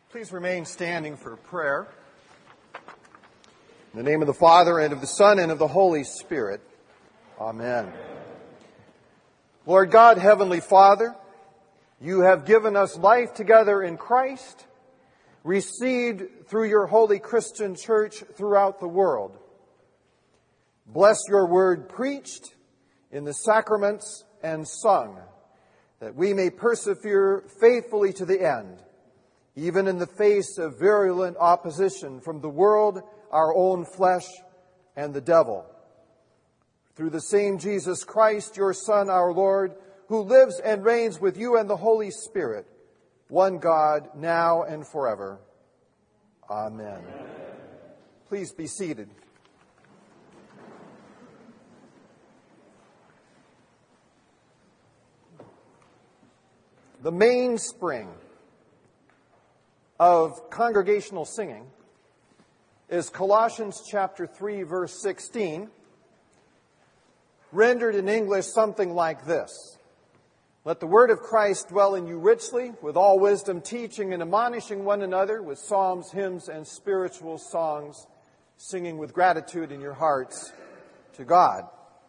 Please remain standing for prayer. In the name of the Father, and of the Son, and of the Holy Spirit. Amen. Lord God, Heavenly Father, you have given us life together in Christ, received through your holy Christian church throughout the world. Bless your word preached in the sacraments and sung, that we may persevere faithfully to the end, even in the face of virulent opposition from the world, our own flesh, and the devil. Through the same Jesus Christ, your Son, our Lord, who lives and reigns with you and the Holy Spirit, one God, now and forever. Amen. Please be seated. The mainspring of congregational singing is Colossians chapter 3, verse 16, rendered in English something like this: Let the word of Christ dwell in you richly, with all wisdom, teaching and admonishing one another with psalms, hymns, and spiritual songs, singing with gratitude in your hearts to God.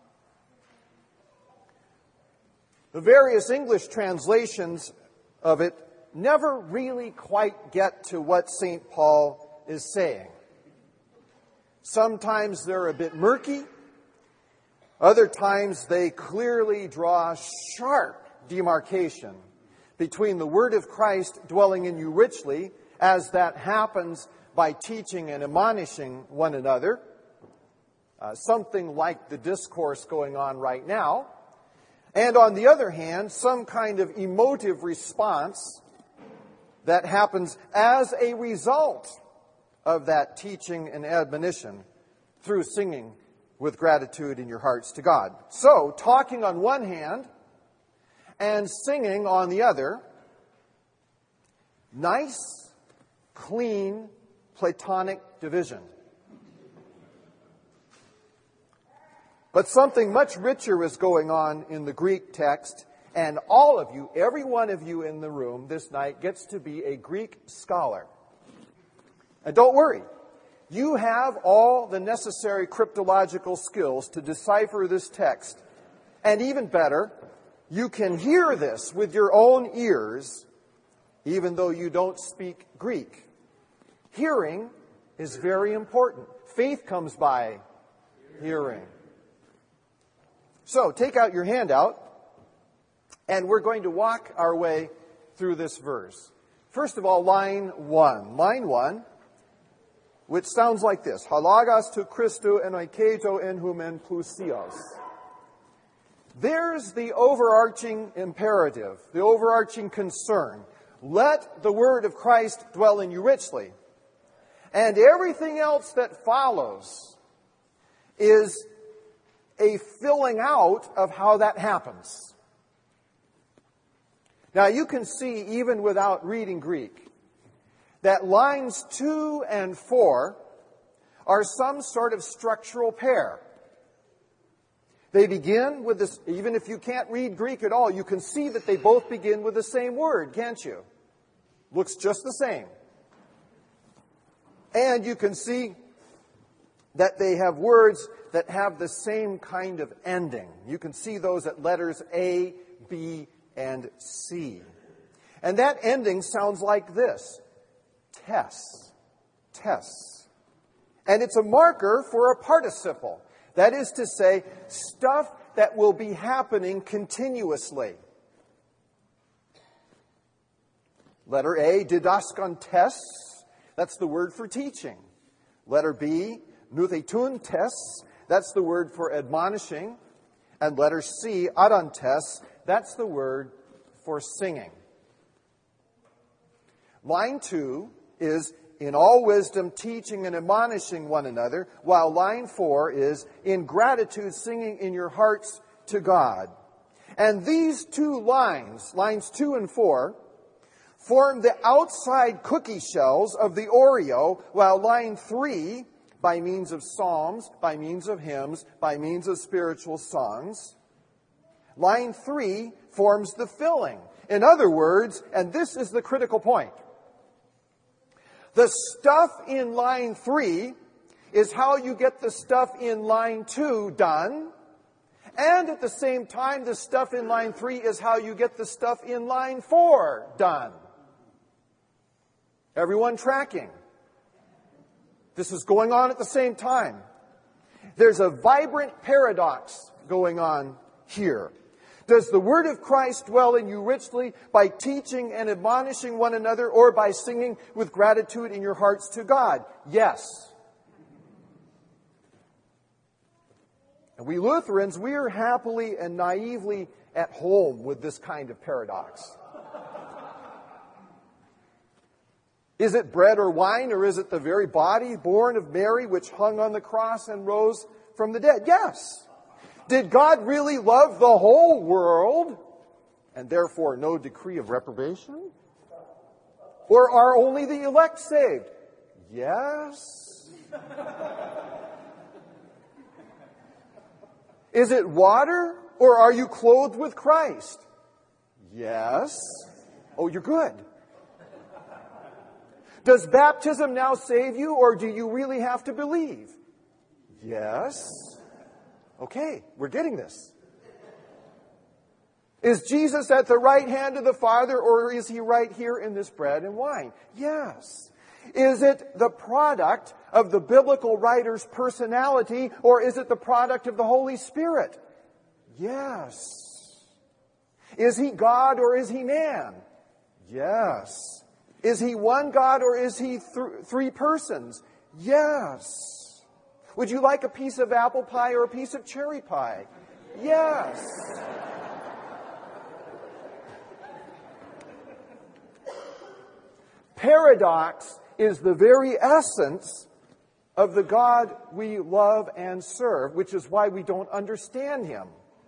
The various English translations of it never really quite get to what St. Paul is saying. Sometimes they're a bit murky. Other times they clearly draw sharp demarcation between the word of Christ dwelling in you richly, as that happens by teaching and admonishing one another, something like the discourse going on right now, and on the other hand, some kind of emotive response that happens as a result of that teaching and admonition through singing with gratitude in your hearts to God. So, talking on one hand and singing on the other, nice, clean, Platonic division. But something much richer is going on in the Greek text, and all of you, every one of you in the room this night, gets to be a Greek scholar. And don't worry, you have all the necessary cryptological skills to decipher this text. And even better, you can hear this with your own ears, even though you don't speak Greek. Hearing is very important. Faith comes by hearing. So, take out your handout, and we're going to walk our way through this verse. First of all, line 1. Line 1, which sounds like this: Halagos to Christou en oiketo en humen plusios. There's the overarching imperative, the overarching concern. Let the word of Christ dwell in you richly. And everything else that follows is a filling out of how that happens. Now, you can see, even without reading Greek, that lines 2 and 4 are some sort of structural pair. They begin with this. Even if you can't read Greek at all, you can see that they both begin with the same word, can't you? Looks just the same. And you can see that they have words that have the same kind of ending. You can see those at letters A, B, and C. And that ending sounds like this: tes. Tes. And it's a marker for a participle. That is to say, stuff that will be happening continuously. Letter A, didaskon tes. That's the word for teaching. Letter B, nutheitun tes. That's the word for admonishing. And letter C, adantes. That's the word for singing. Line 2 is in all wisdom, teaching and admonishing one another, while line 4 is in gratitude, singing in your hearts to God. And these two lines, lines 2 and 4, form the outside cookie shells of the Oreo, while line 3, by means of psalms, by means of hymns, by means of spiritual songs, line 3 forms the filling. In other words, and this is the critical point, The stuff in line 3 is how you get the stuff in line 2 done. And at the same time, the stuff in line 3 is how you get the stuff in line 4 done. Everyone tracking? This is going on at the same time. There's a vibrant paradox going on here. Does the word of Christ dwell in you richly by teaching and admonishing one another, or by singing with gratitude in your hearts to God? Yes. And we Lutherans, we are happily and naively at home with this kind of paradox. Is it bread or wine, or is it the very body born of Mary which hung on the cross and rose from the dead? Yes. Did God really love the whole world, and therefore no decree of reprobation? Or are only the elect saved? Yes. Is it water, or are you clothed with Christ? Yes. Oh, you're good. Does baptism now save you, or do you really have to believe? Yes. Okay, we're getting this. Is Jesus at the right hand of the Father, or is he right here in this bread and wine? Yes. Is it the product of the biblical writer's personality, or is it the product of the Holy Spirit? Yes. Is he God, or is he man? Yes. Is he one God, or is he three persons? Yes. Would you like a piece of apple pie or a piece of cherry pie? Yes. Paradox is the very essence of the God we love and serve, which is why we don't understand him.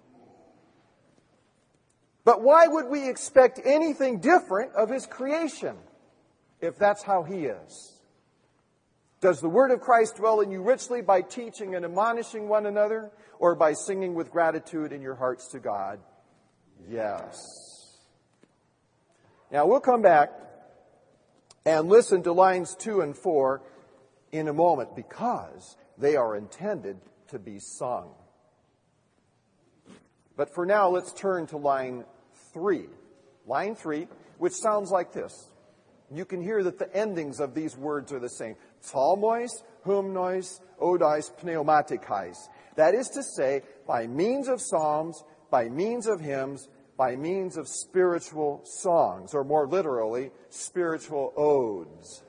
But why would we expect anything different of his creation if that's how he is? Does the word of Christ dwell in you richly by teaching and admonishing one another, or by singing with gratitude in your hearts to God? Yes. Now we'll come back and listen to lines 2 and 4 in a moment, because they are intended to be sung. But for now, let's turn to line 3. Line 3, which sounds like this. You can hear that the endings of these words are the same. Psalmois, hymnois, odais, pneumatikais. That is to say, by means of psalms, by means of hymns, by means of spiritual songs, or more literally, spiritual odes.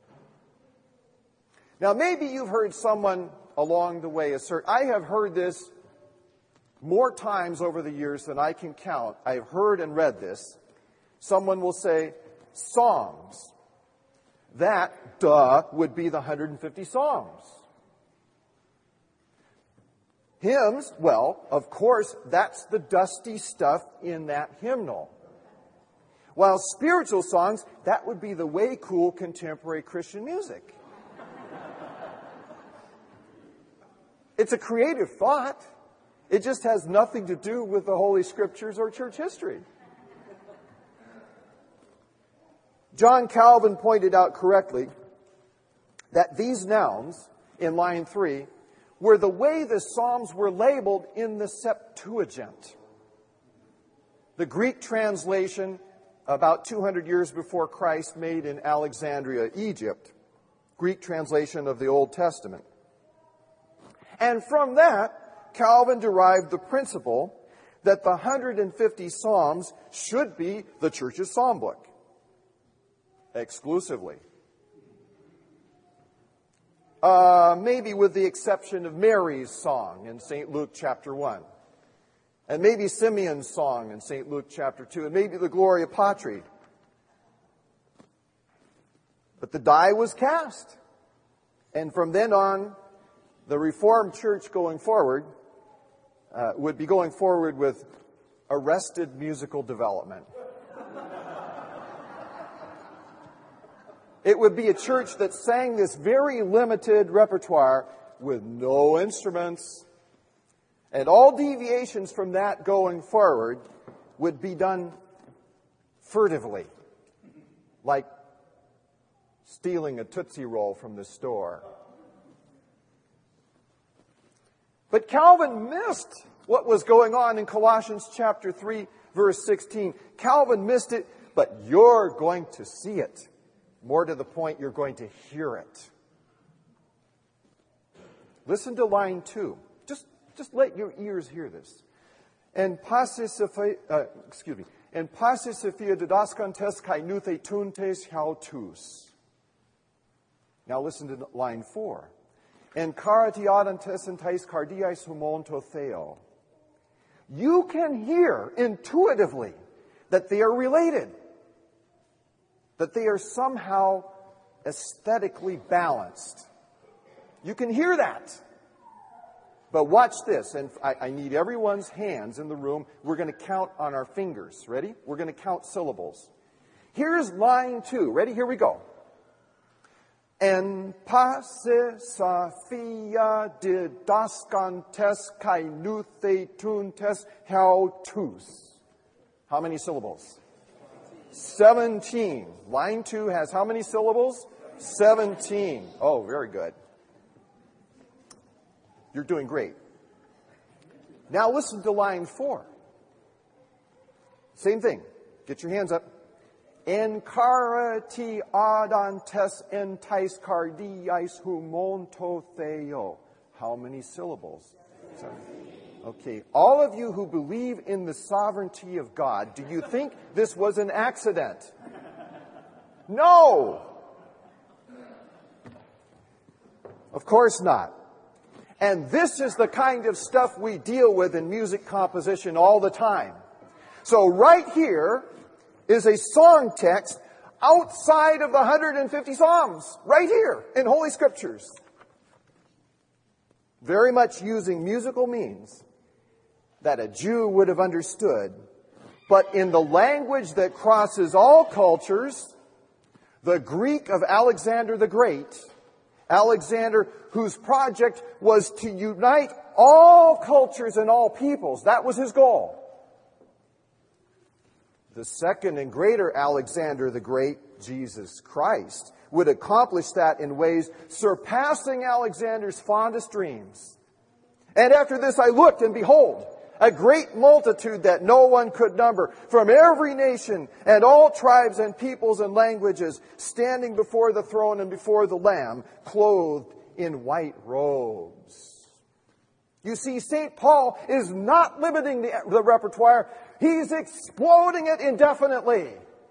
Now, maybe you've heard someone along the way assert, I have heard this more times over the years than I can count. I've heard and read this. Someone will say, Psalms. That, would be the 150 Psalms. Hymns, well, of course, that's the dusty stuff in that hymnal. While spiritual songs, that would be the way cool contemporary Christian music. It's a creative thought. It just has nothing to do with the Holy Scriptures or church history. John Calvin pointed out correctly that these nouns in line 3 were the way the Psalms were labeled in the Septuagint. The Greek translation about 200 years before Christ made in Alexandria, Egypt. Greek translation of the Old Testament. And from that, Calvin derived the principle that the 150 Psalms should be the church's psalm book. Exclusively. Maybe with the exception of Mary's song in St. Luke chapter 1. And maybe Simeon's song in St. Luke chapter 2. And maybe the Gloria Patri. But the die was cast. And from then on, the Reformed Church going forward would be going forward with arrested musical development. It would be a church that sang this very limited repertoire with no instruments. And all deviations from that going forward would be done furtively, like stealing a Tootsie Roll from the store. But Calvin missed what was going on in Colossians chapter 3, verse 16. Calvin missed it, but you're going to see it. More to the point, you're going to hear it. Listen to line 2. Just let your ears hear this. En pace sophia didascantes kai nuthe tuntes hautus. Now listen to line 4. En karatiadantes entais cardiais humonto theo. You can hear intuitively that they are related, that they are somehow aesthetically balanced. You can hear that. But watch this, and I need everyone's hands in the room. We're going to count on our fingers. Ready? We're going to count syllables. Here's line 2. Ready? Here we go. En pace sophia didascantes kai nuthe tuntes hautus. How many syllables? 17. Line 2 has how many syllables? 17. Oh, very good. You're doing great. Now listen to line 4. Same thing. Get your hands up. Encarati adantes entais cardiais humonto theo. How many syllables? 7. Okay. All of you who believe in the sovereignty of God, do you think this was an accident? No! Of course not. And this is the kind of stuff we deal with in music composition all the time. So right here is a song text outside of the 150 Psalms, right here in Holy Scriptures. Very much using musical means that a Jew would have understood, but in the language that crosses all cultures, the Greek of Alexander the Great, Alexander, whose project was to unite all cultures and all peoples. That was his goal. The second and greater Alexander the Great, Jesus Christ, would accomplish that in ways surpassing Alexander's fondest dreams. And after this I looked, and behold, a great multitude that no one could number, from every nation and all tribes and peoples and languages, standing before the throne and before the Lamb, clothed in white robes. You see, St. Paul is not limiting the repertoire. He's exploding it indefinitely.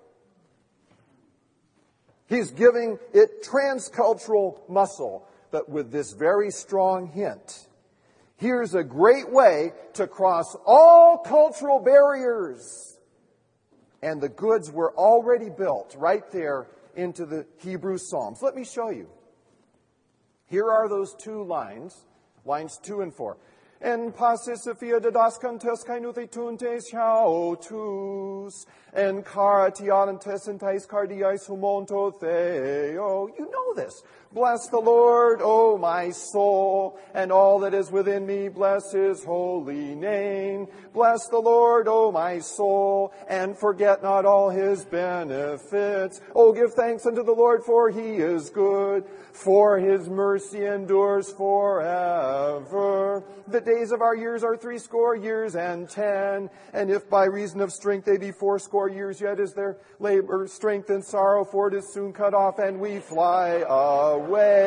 He's giving it transcultural muscle, but with this very strong hint. Here's a great way to cross all cultural barriers. And the goods were already built right there into the Hebrew Psalms. Let me show you. Here are those two lines 2 and 4. En pace sophia didascantes kai nuthe tuntes hautus, en karatiadantes entais cardiais humonto theo. You know this. Bless the Lord, O my soul, and all that is within me, bless his holy name. Bless the Lord, O my soul, and forget not all his benefits. Oh, give thanks unto the Lord, for he is good, for his mercy endures forever. The days of our years are 80 years and 10, and if by reason of strength they be 80 years, yet is their labor, strength, and sorrow, for it is soon cut off, and we fly away.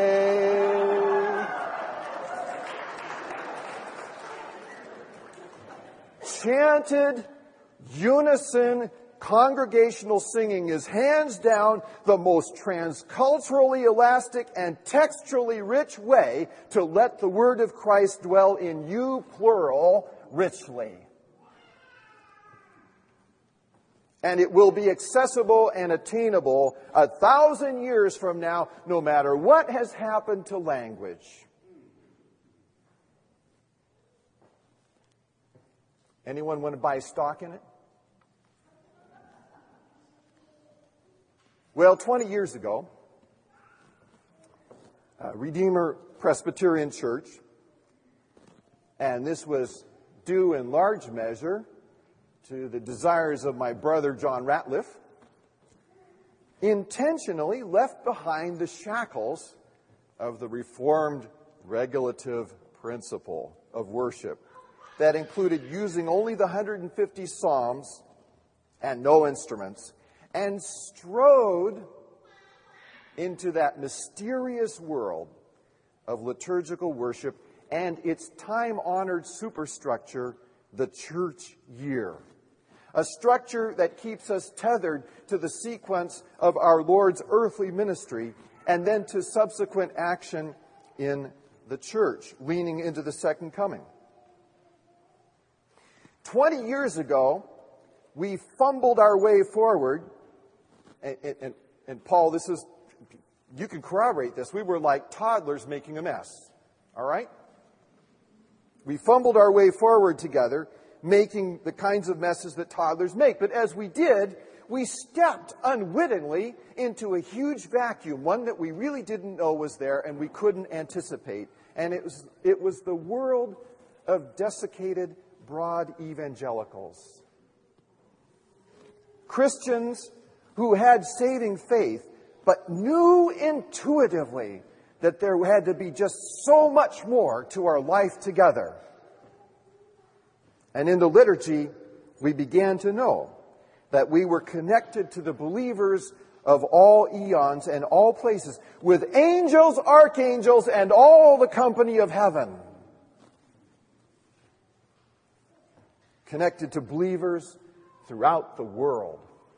Chanted unison congregational singing is hands down the most transculturally elastic and textually rich way to let the word of Christ dwell in you, plural, richly. And it will be accessible and attainable 1,000 years from now, no matter what has happened to language. Anyone want to buy stock in it? Well, 20 years ago, Redeemer Presbyterian Church, and this was due in large measure to the desires of my brother John Ratliff, intentionally left behind the shackles of the Reformed regulative principle of worship that included using only the 150 psalms and no instruments, and strode into that mysterious world of liturgical worship and its time-honored superstructure, the church year. A structure that keeps us tethered to the sequence of our Lord's earthly ministry and then to subsequent action in the church, leaning into the second coming. 20 years ago, we fumbled our way forward, and Paul, you can corroborate this. We were like toddlers making a mess, all right? We fumbled our way forward together, making the kinds of messes that toddlers make. But as we did, we stepped unwittingly into a huge vacuum, one that we really didn't know was there and we couldn't anticipate. And it was the world of desiccated, broad evangelicals. Christians who had saving faith, but knew intuitively that there had to be just so much more to our life together. And in the liturgy, we began to know that we were connected to the believers of all eons and all places, with angels, archangels, and all the company of heaven. Connected to believers throughout the world.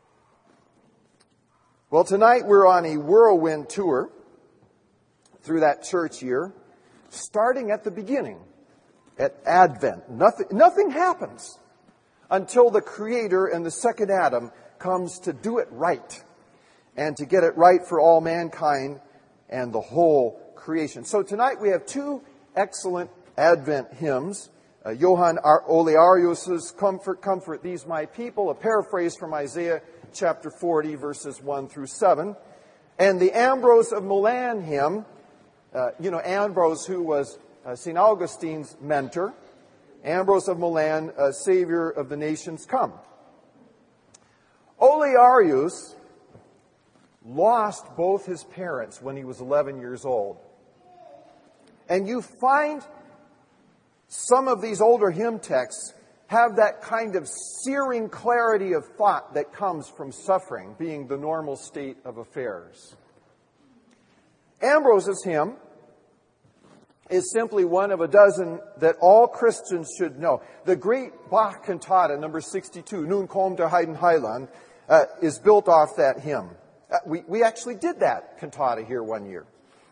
Well, tonight we're on a whirlwind tour through that church year, starting at the beginning, at Advent. Nothing happens until the Creator and the second Adam comes to do it right and to get it right for all mankind and the whole creation. So tonight we have two excellent Advent hymns. Johann Olearius's Comfort, Comfort These My People, a paraphrase from Isaiah chapter 40, verses 1 through 7. And the Ambrose of Milan hymn, Ambrose, who was St. Augustine's mentor, Ambrose of Milan, Savior of the Nations, Come. Olearius lost both his parents when he was 11 years old. And you find some of these older hymn texts have that kind of searing clarity of thought that comes from suffering being the normal state of affairs. Ambrose's hymn is simply one of a dozen that all Christians should know. The great Bach cantata, number 62, Nun kommt der Heiden Heiland, is built off that hymn. We actually did that cantata here one year.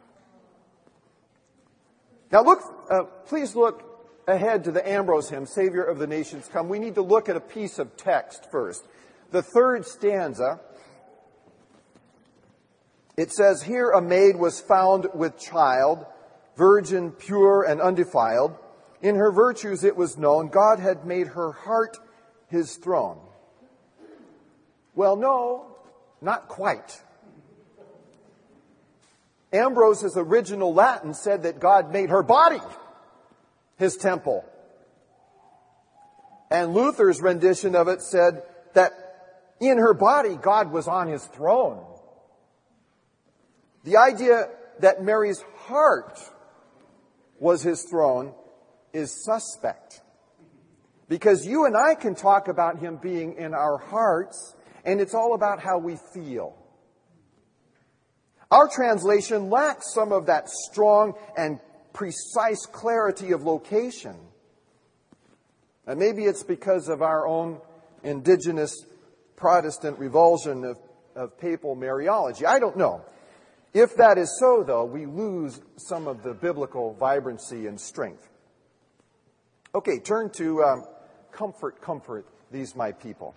Now please look ahead to the Ambrose hymn, Savior of the Nations, Come. We need to look at a piece of text first. The third stanza, it says, Here a maid was found with child, virgin, pure, and undefiled. In her virtues it was known God had made her heart his throne. Well, no, not quite. Ambrose's original Latin said that God made her body his temple. And Luther's rendition of it said that in her body God was on his throne. The idea that Mary's heart was his throne is suspect. Because you and I can talk about him being in our hearts, and it's all about how we feel. Our translation lacks some of that strong and precise clarity of location. And maybe it's because of our own indigenous Protestant revulsion of papal Mariology. I don't know. If that is so, though, we lose some of the biblical vibrancy and strength. Okay, turn to Comfort, Comfort These My People.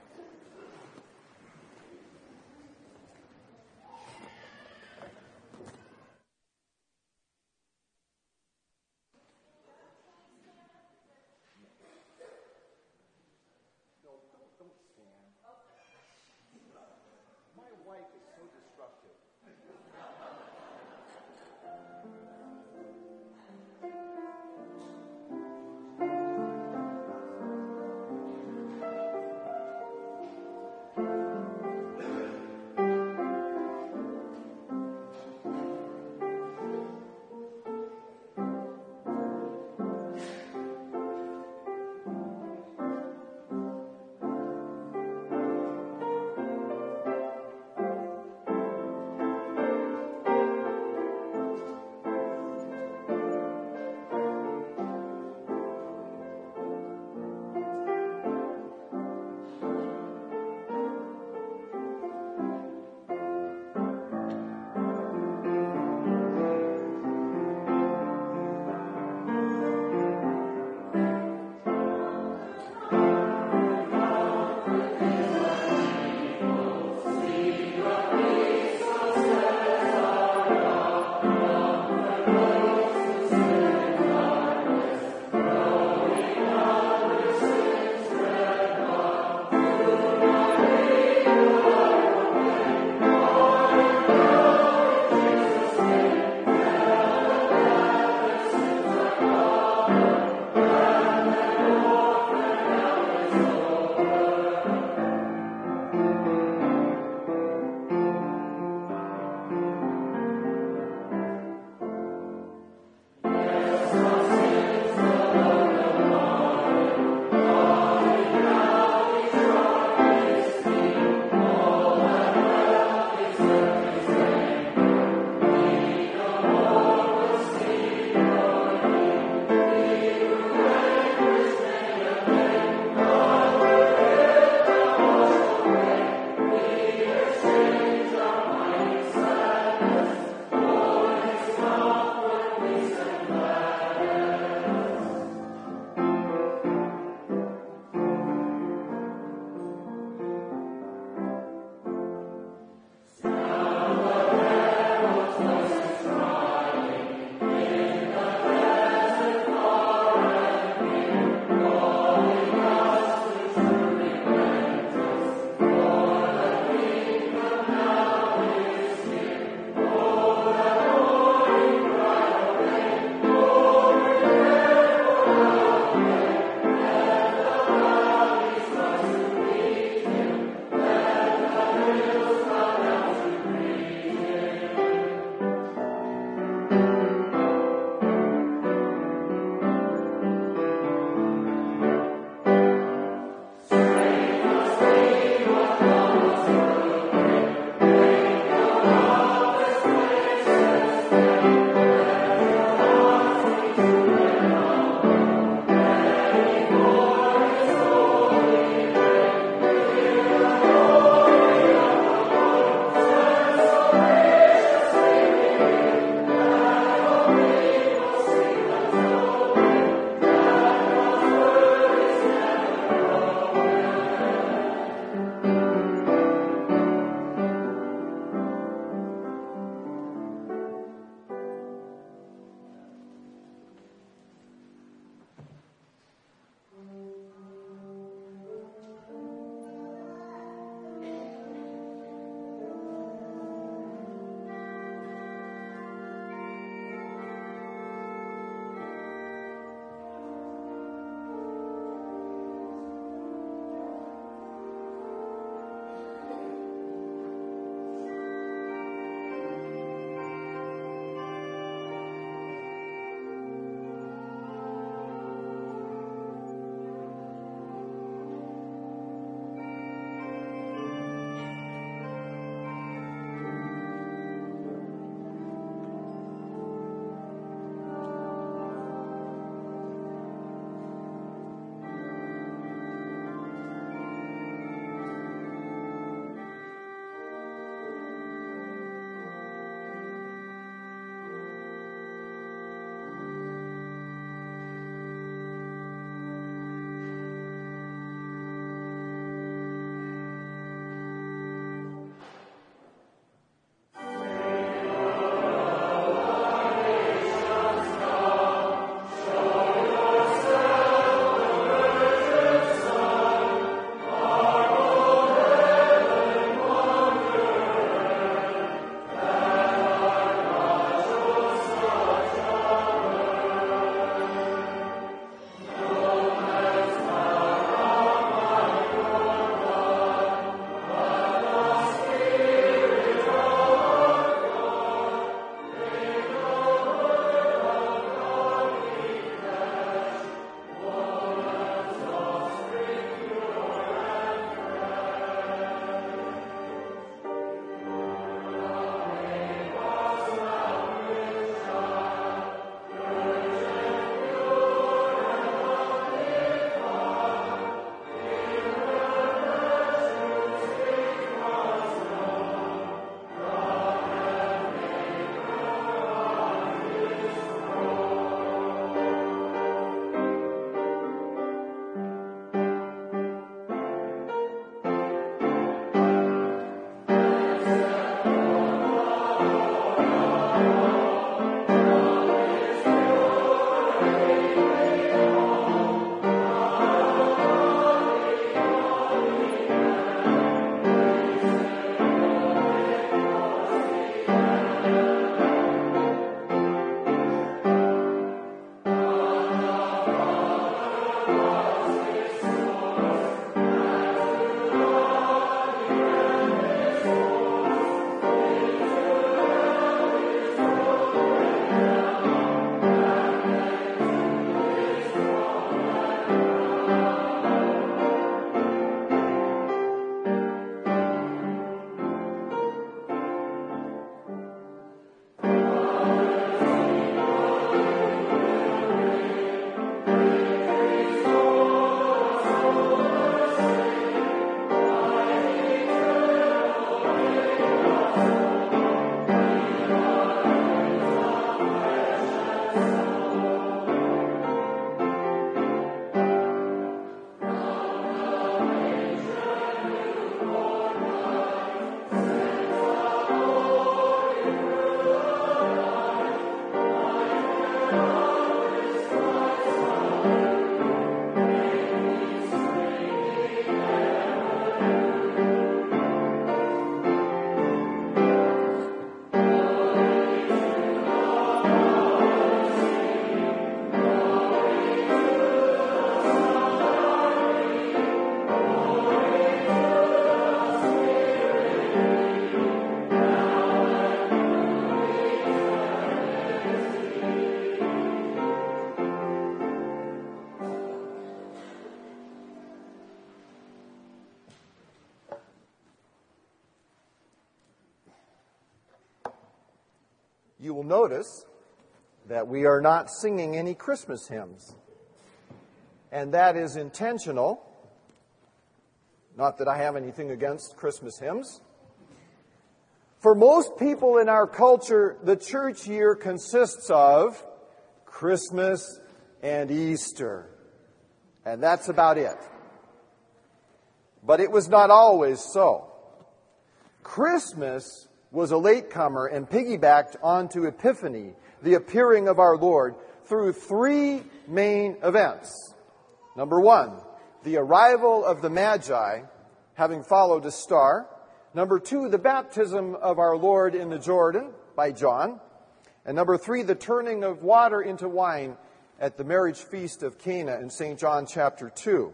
you will notice that we are not singing any Christmas hymns. And that is intentional. Not that I have anything against Christmas hymns. For most people in our culture, the church year consists of Christmas and Easter. And that's about it. But it was not always so. Christmas was a latecomer and piggybacked onto Epiphany, the appearing of our Lord, through three main events. Number one, the arrival of the Magi, having followed a star. Number two, the baptism of our Lord in the Jordan by John. And number three, the turning of water into wine at the marriage feast of Cana in St. John chapter 2.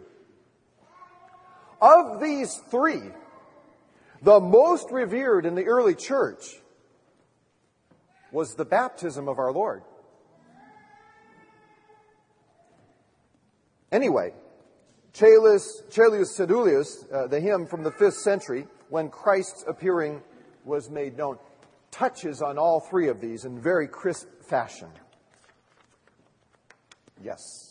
Of these three, the most revered in the early church was the baptism of our Lord. Anyway, Caelius Sedulius, the hymn from the 5th century, when Christ's appearing was made known, touches on all three of these in very crisp fashion. Yes.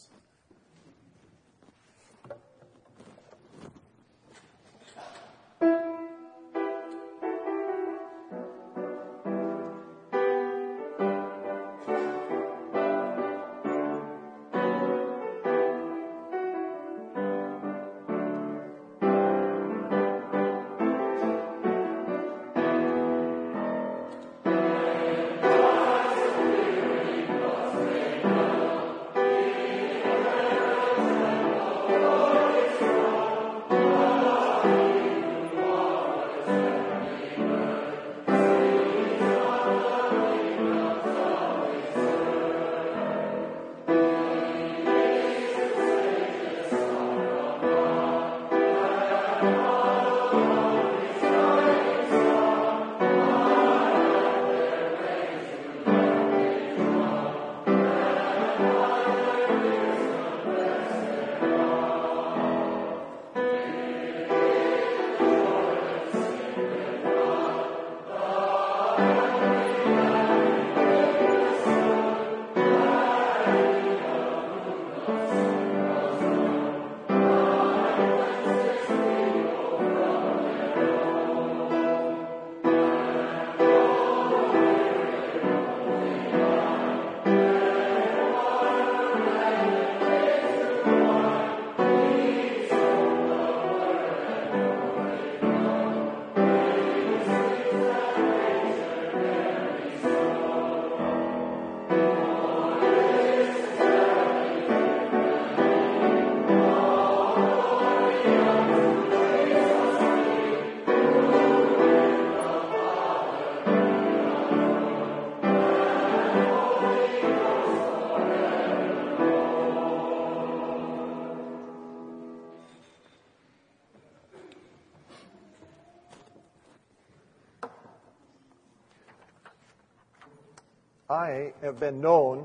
I have been known,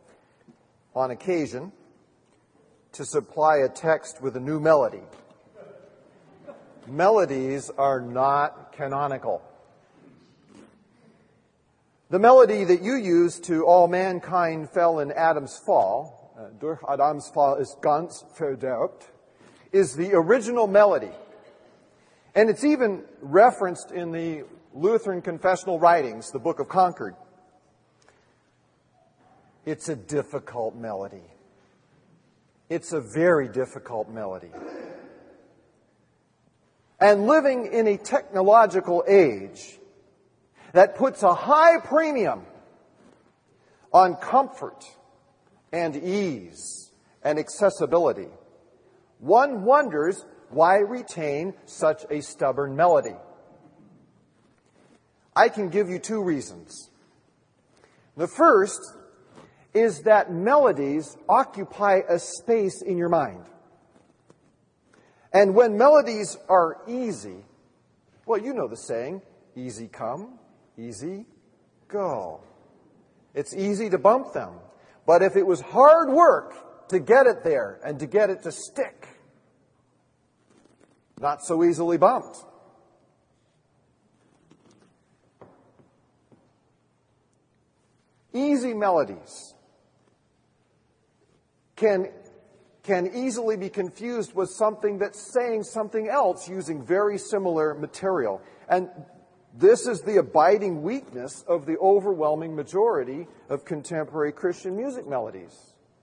on occasion, to supply a text with a new melody. Melodies are not canonical. The melody that you use to "All mankind fell in Adam's fall," durch Adams Fall ist ganz verderbt, is the original melody. And it's even referenced in the Lutheran confessional writings, the Book of Concord. It's a difficult melody. It's a very difficult melody. And living in a technological age that puts a high premium on comfort and ease and accessibility, one wonders why retain such a stubborn melody. I can give you two reasons. The first is that melodies occupy a space in your mind. And when melodies are easy, well, you know the saying, easy come, easy go. It's easy to bump them. But if it was hard work to get it there and to get it to stick, not so easily bumped. Easy melodies can easily be confused with something that's saying something else using very similar material. And this is the abiding weakness of the overwhelming majority of contemporary Christian music melodies.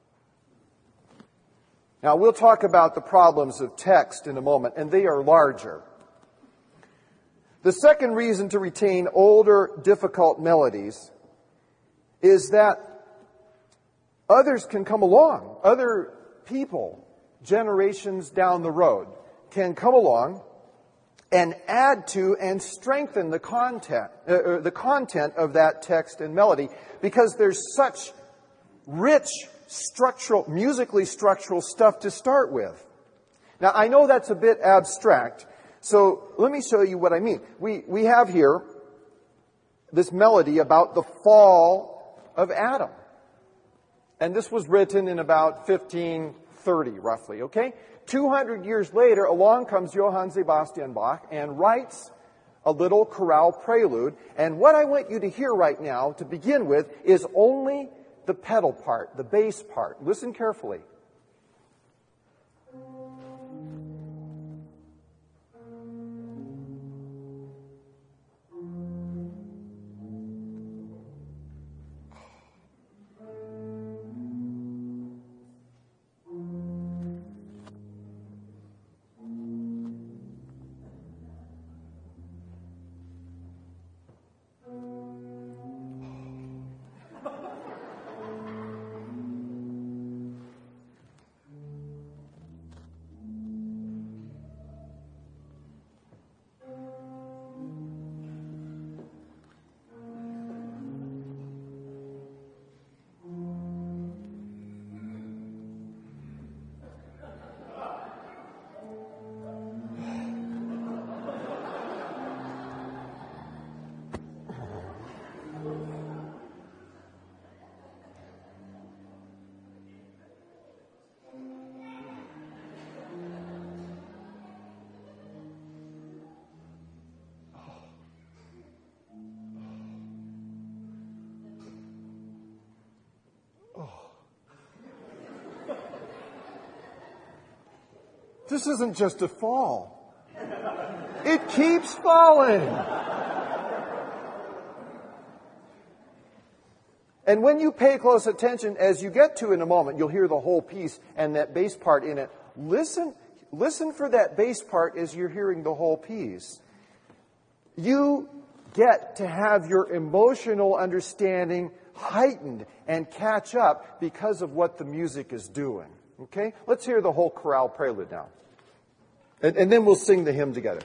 Now, we'll talk about the problems of text in a moment, and they are larger. The second reason to retain older, difficult melodies is that others can come along. Other people, generations down the road, can come along and add to and strengthen the content of that text and melody, because there's such rich musically structural stuff to start with. Now, I know that's a bit abstract, so let me show you what I mean. We have here this melody about the fall of Adam. And this was written in about 1530, roughly, okay? 200 years later, along comes Johann Sebastian Bach and writes a little chorale prelude. And what I want you to hear right now, to begin with, is only the pedal part, the bass part. Listen carefully. This isn't just a fall. It keeps falling. And when you pay close attention, as you get to in a moment, you'll hear the whole piece and that bass part in it. Listen for that bass part as you're hearing the whole piece. You get to have your emotional understanding heightened and catch up because of what the music is doing. Okay? Let's hear the whole chorale prelude now. And then we'll sing the hymn together.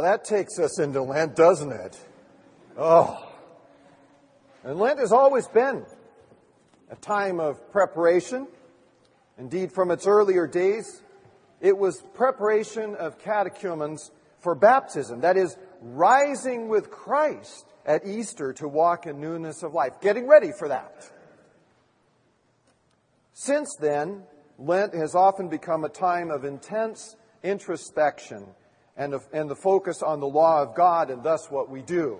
that takes us into Lent, doesn't it? Oh. And Lent has always been a time of preparation. Indeed, from its earlier days, it was preparation of catechumens for baptism. That is, rising with Christ at Easter to walk in newness of life. Getting ready for that. Since then, Lent has often become a time of intense introspection and the focus on the law of God and thus what we do.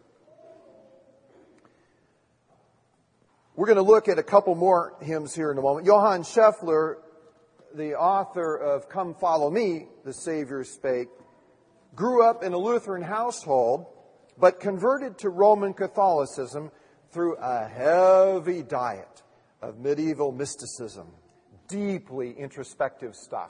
We're going to look at a couple more hymns here in a moment. Johann Scheffler, the author of Come Follow Me, the Savior Spake, grew up in a Lutheran household, but converted to Roman Catholicism through a heavy diet of medieval mysticism, deeply introspective stuff.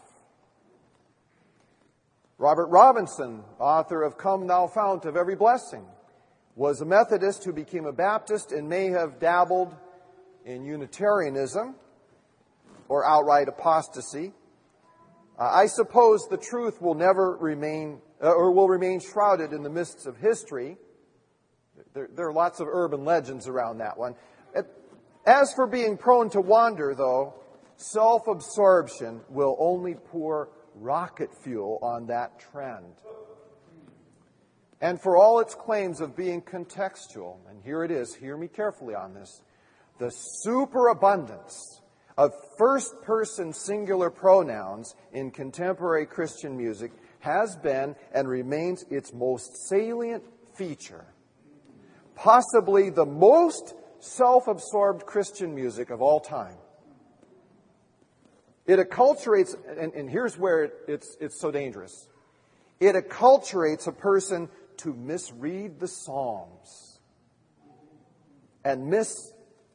Robert Robinson, author of Come Thou Fount of Every Blessing, was a Methodist who became a Baptist and may have dabbled in Unitarianism or outright apostasy. I suppose the truth will never remain, or will remain shrouded in the mists of history. There are lots of urban legends around that one. As for being prone to wander, though, self-absorption will only pour rocket fuel on that trend. And for all its claims of being contextual, and here it is, hear me carefully on this, the superabundance of first-person singular pronouns in contemporary Christian music has been and remains its most salient feature. Possibly the most self-absorbed Christian music of all time. It acculturates, and here's where it's so dangerous. It acculturates a person to misread the Psalms and miss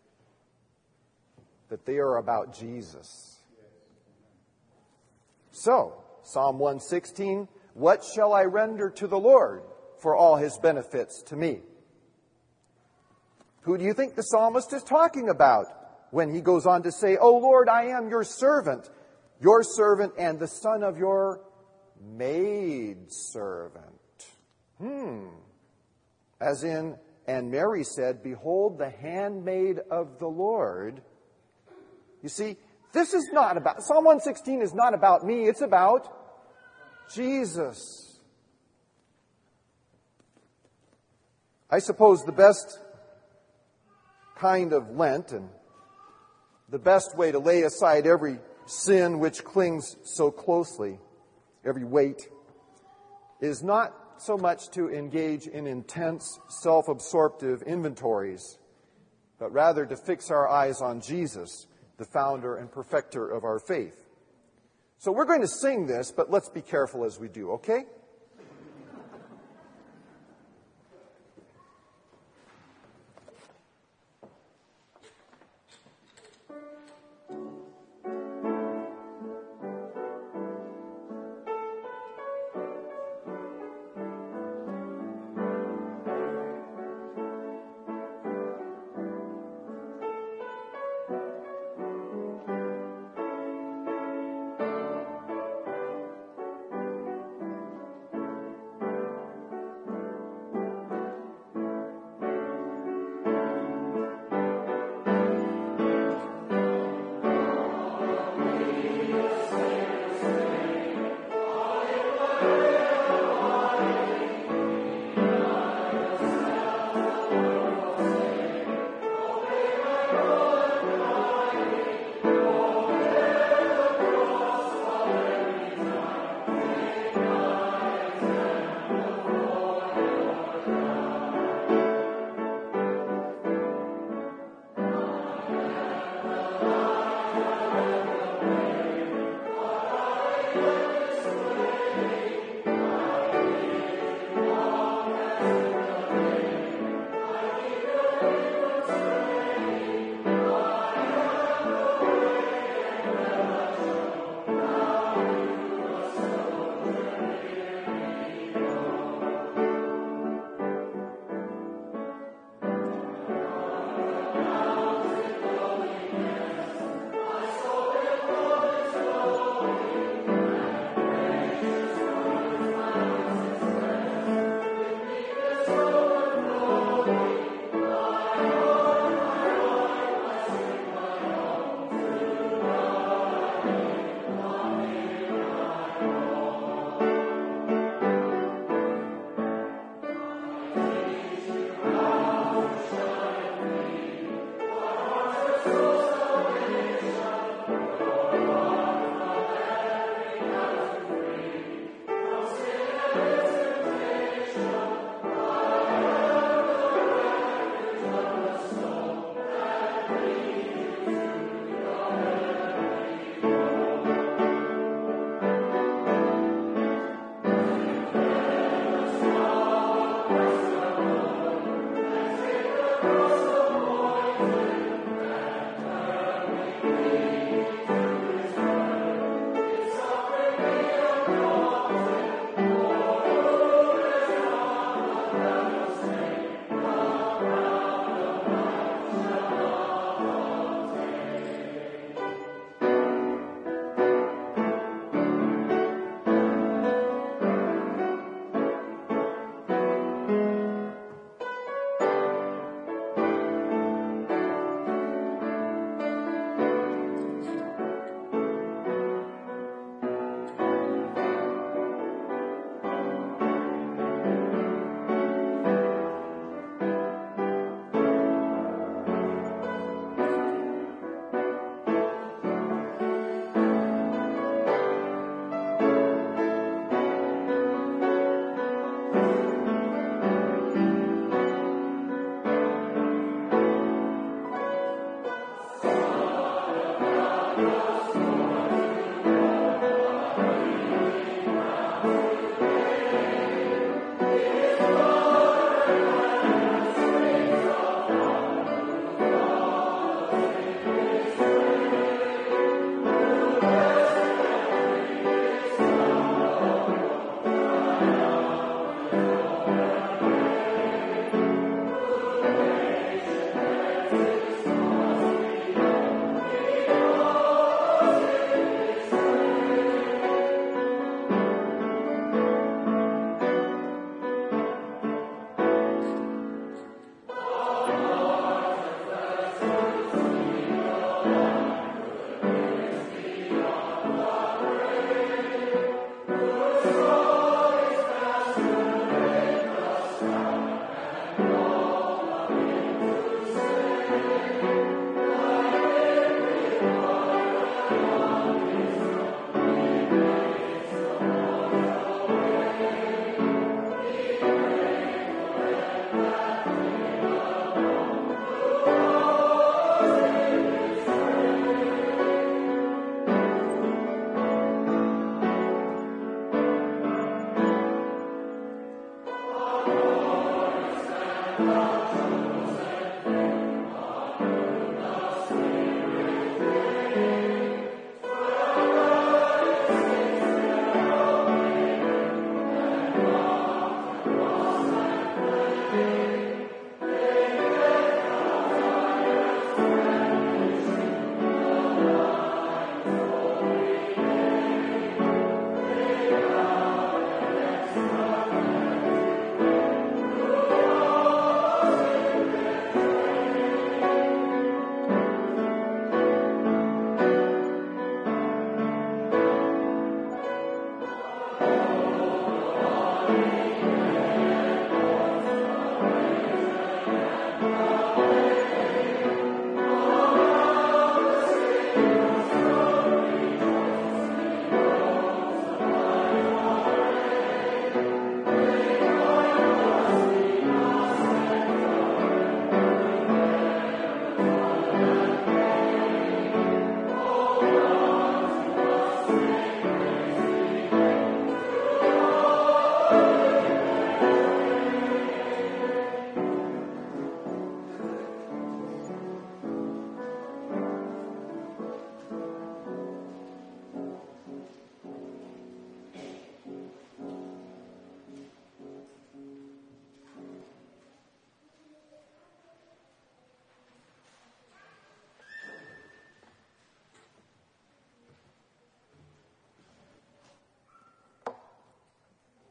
that they are about Jesus. So, Psalm 116, what shall I render to the Lord for all His benefits to me? Who do you think the psalmist is talking about when he goes on to say, O Lord, I am your servant and the son of your maidservant. As in, and Mary said, behold the handmaid of the Lord. You see, this is not about, Psalm 116 is not about me, it's about Jesus. I suppose the best kind of Lent and the best way to lay aside every sin which clings so closely, every weight, is not so much to engage in intense, self-absorptive inventories, but rather to fix our eyes on Jesus, the founder and perfecter of our faith. So we're going to sing this, but let's be careful as we do, okay?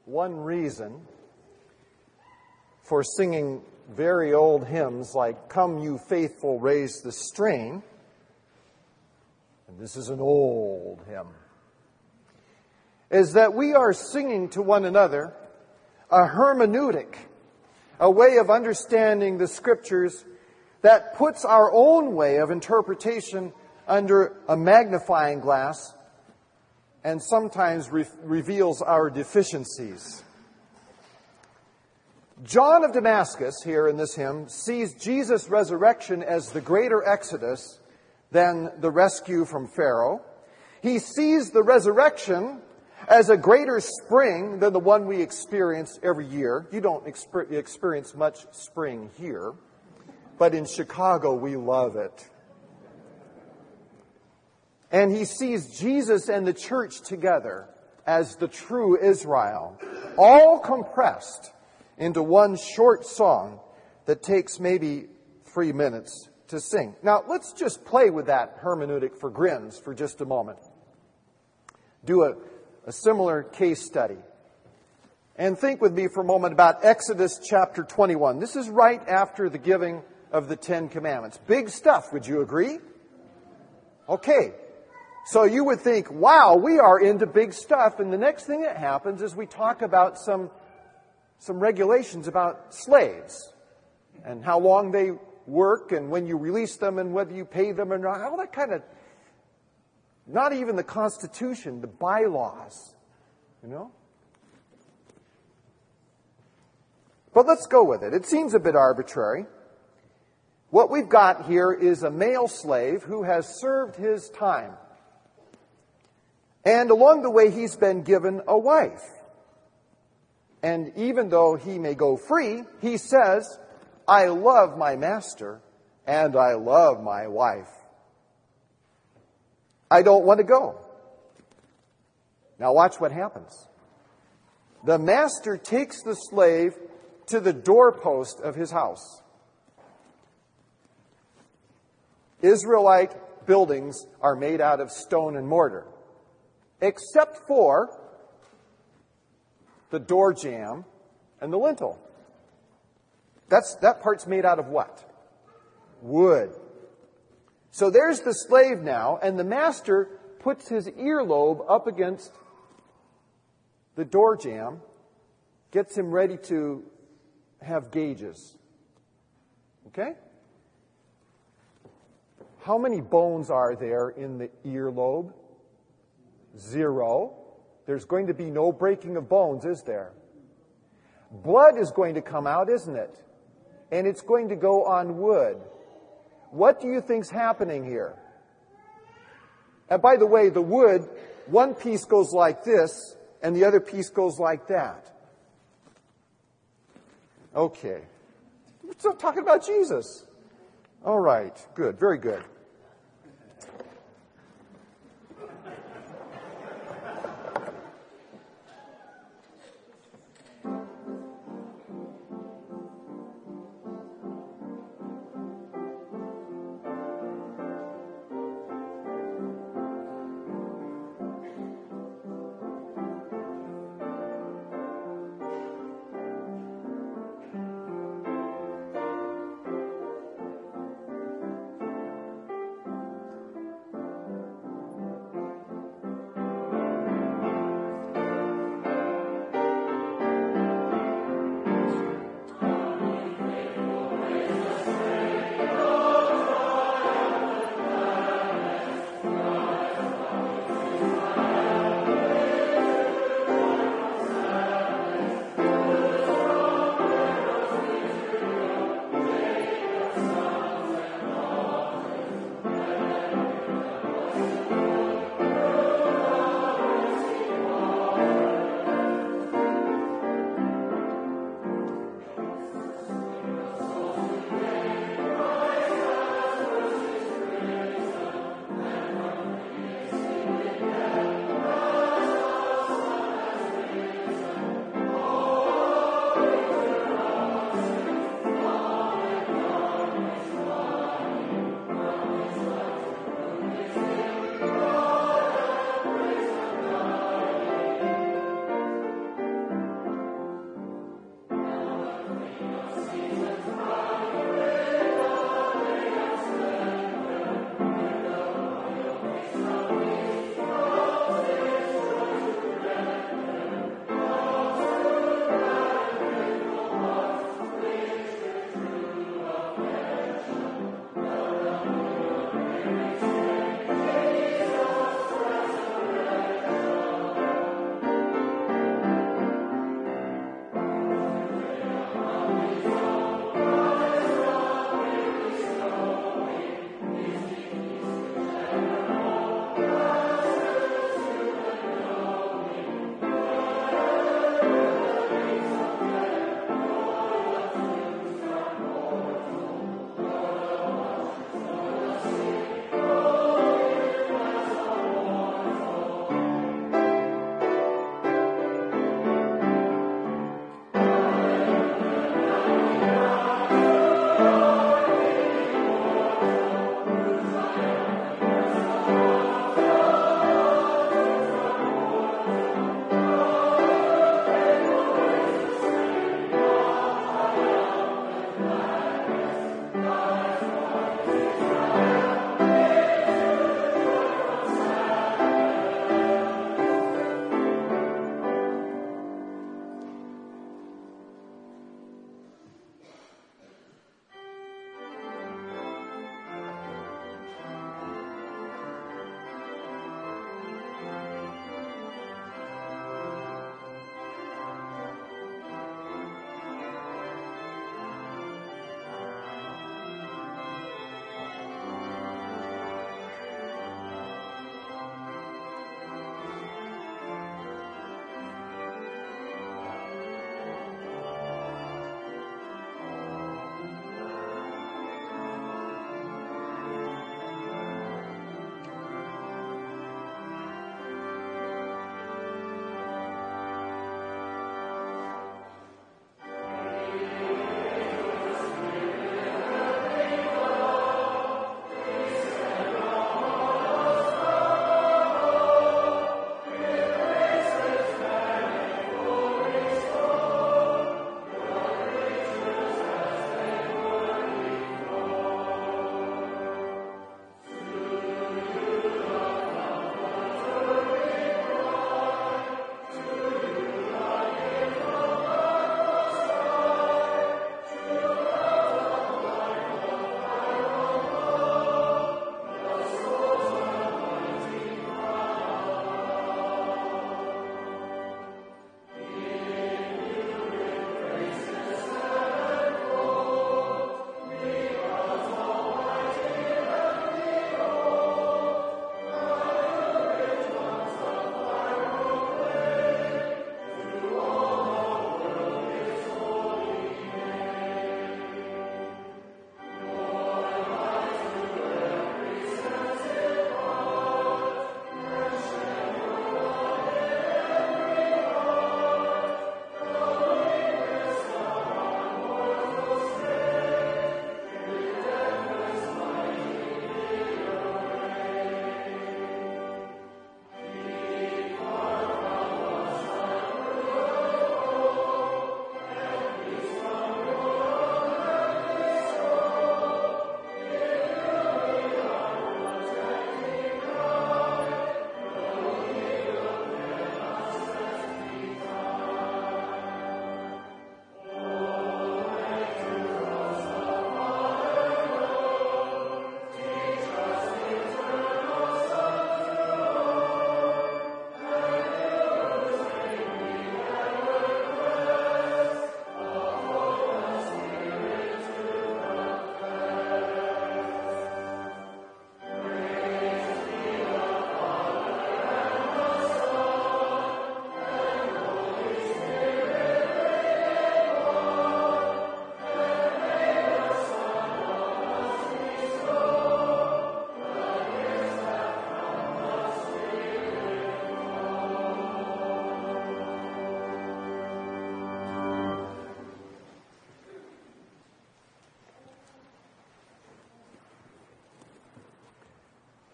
one reason for singing very old hymns like Come You Faithful Raise the Strain, and this is an old hymn, is that we are singing to one another a hermeneutic, a way of understanding the Scriptures that puts our own way of interpretation under a magnifying glass and sometimes reveals our deficiencies. John of Damascus, here in this hymn, sees Jesus' resurrection as the greater exodus than the rescue from Pharaoh. He sees the resurrection as a greater spring than the one we experience every year. You don't experience much spring here, but in Chicago we love it. And he sees Jesus and the church together as the true Israel, all compressed into one short song that takes maybe 3 minutes to sing. Now, let's just play with that hermeneutic for grins for just a moment. Do a similar case study. And think with me for a moment about Exodus chapter 21. This is right after the giving of the Ten Commandments. Big stuff, would you agree? Okay. So you would think, wow, we are into big stuff. And the next thing that happens is we talk about some regulations about slaves and how long they work and when you release them and whether you pay them or not. All that kind of, not even the Constitution, the bylaws, you know. But let's go with it. It seems a bit arbitrary. What we've got here is a male slave who has served his time. And along the way, he's been given a wife. And even though he may go free, he says, I love my master and I love my wife. I don't want to go. Now watch what happens. The master takes the slave to the doorpost of his house. Israelite buildings are made out of stone and mortar, except for the door jamb and the lintel. That part's made out of what? Wood. So there's the slave now, and the master puts his earlobe up against the door jamb, gets him ready to have gauges. Okay? How many bones are there in the earlobe? 0. There's going to be no breaking of bones, is there? Blood is going to come out, isn't it? And it's going to go on wood. What do you think's happening here? And by the way, the wood, one piece goes like this, and the other piece goes like that. Okay. We're still talking about Jesus. All right. Good. Very good.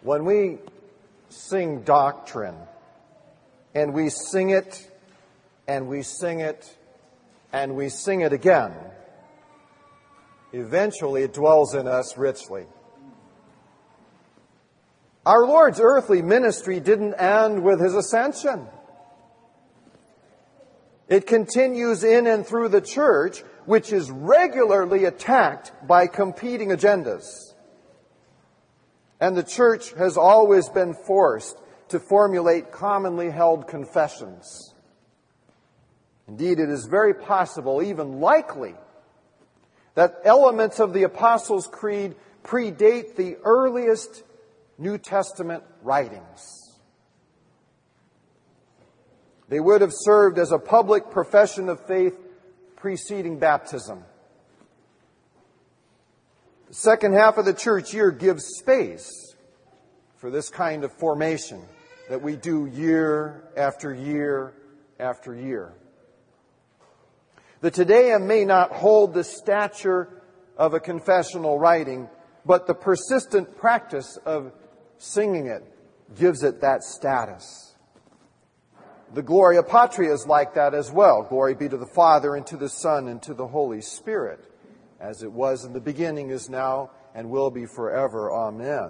When we sing doctrine, and we sing it, and we sing it, and we sing it again, eventually it dwells in us richly. Our Lord's earthly ministry didn't end with His ascension. It continues in and through the church, which is regularly attacked by competing agendas. And the church has always been forced to formulate commonly held confessions. Indeed, it is very possible, even likely, that elements of the Apostles' Creed predate the earliest New Testament writings. They would have served as a public profession of faith preceding baptism. The second half of the church year gives space for this kind of formation that we do year after year after year. The Te Deum may not hold the stature of a confessional writing, but the persistent practice of singing it gives it that status. The Gloria Patri is like that as well. Glory be to the Father, and to the Son, and to the Holy Spirit, as it was in the beginning, is now, and will be forever. Amen.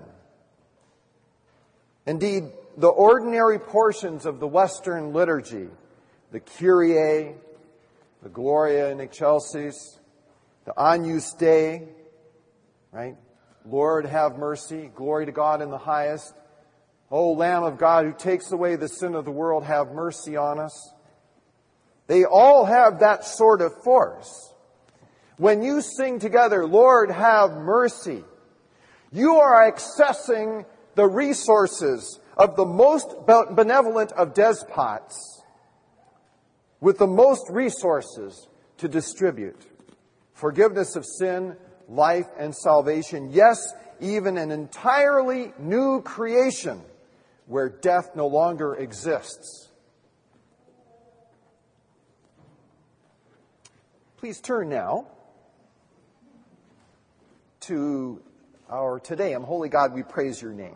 Indeed, the ordinary portions of the Western liturgy, the Kyrie, the Gloria in Excelsis, the Agnus Dei, right? Lord, have mercy. Glory to God in the highest. O Lamb of God, who takes away the sin of the world, have mercy on us. They all have that sort of force. When you sing together, Lord, have mercy, you are accessing the resources of the most benevolent of despots with the most resources to distribute. Forgiveness of sin, life, and salvation. Yes, even an entirely new creation where death no longer exists. Please turn now to our Te Deum. Holy God, we praise your name.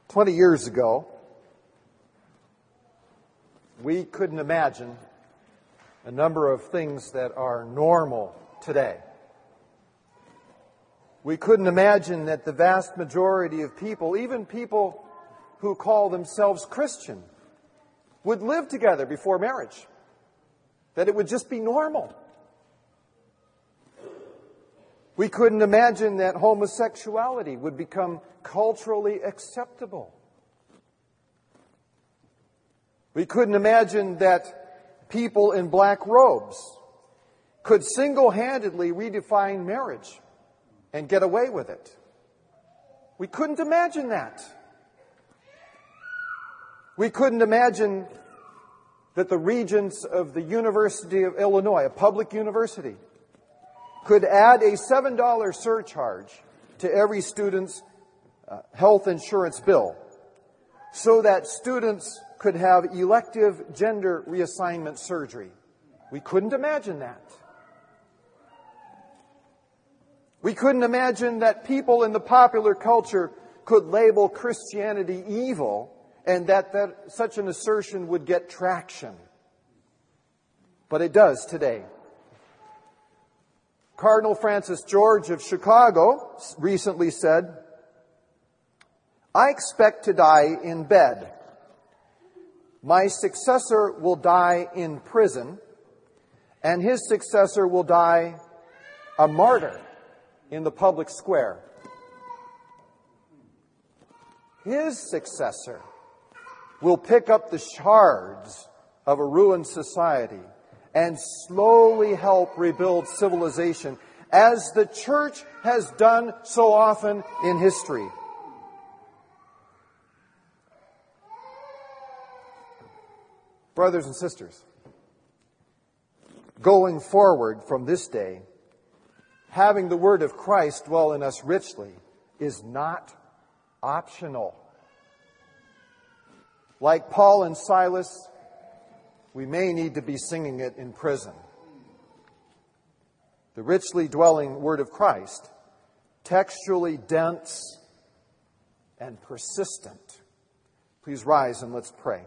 20 years ago, we couldn't imagine a number of things that are normal today. We couldn't imagine that the vast majority of people, even people who call themselves Christian, would live together before marriage. That it would just be normal. We couldn't imagine that homosexuality would become culturally acceptable. We couldn't imagine that people in black robes could single-handedly redefine marriage and get away with it. We couldn't imagine that. We couldn't imagine that the regents of the University of Illinois, a public university, could add a $7 surcharge to every student's health insurance bill so that students could have elective gender reassignment surgery. We couldn't imagine that. We couldn't imagine that people in the popular culture could label Christianity evil and that such an assertion would get traction. But it does today. Cardinal Francis George of Chicago recently said, "I expect to die in bed. My successor will die in prison, and his successor will die a martyr in the public square." His successor will pick up the shards of a ruined society and slowly help rebuild civilization, as the church has done so often in history. Brothers and sisters, going forward from this day, having the Word of Christ dwell in us richly is not optional. Like Paul and Silas, we may need to be singing it in prison. The richly dwelling Word of Christ, textually dense and persistent. Please rise and let's pray.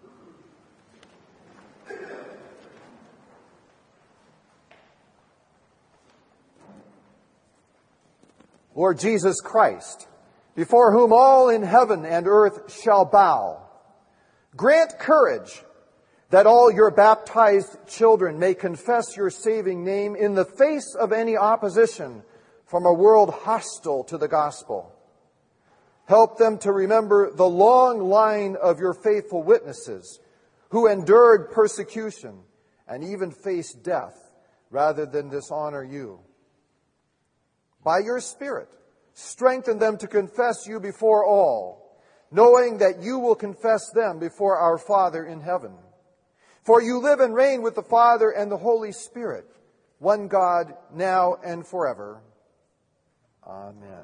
Lord Jesus Christ, before whom all in heaven and earth shall bow, grant courage that all your baptized children may confess your saving name in the face of any opposition from a world hostile to the gospel. Help them to remember the long line of your faithful witnesses who endured persecution and even faced death rather than dishonor you. By your Spirit, strengthen them to confess you before all, knowing that you will confess them before our Father in heaven. For you live and reign with the Father and the Holy Spirit, one God, now and forever. Amen.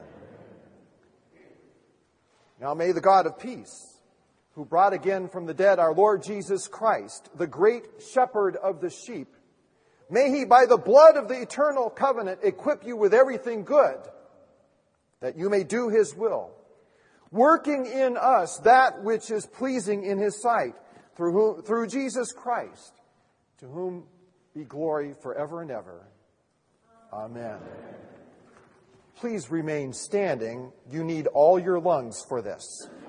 Now may the God of peace, who brought again from the dead our Lord Jesus Christ, the great shepherd of the sheep, may he, by the blood of the eternal covenant, equip you with everything good, that you may do his will, working in us that which is pleasing in his sight, through Jesus Christ, to whom be glory forever and ever. Amen. Please remain standing. You need all your lungs for this.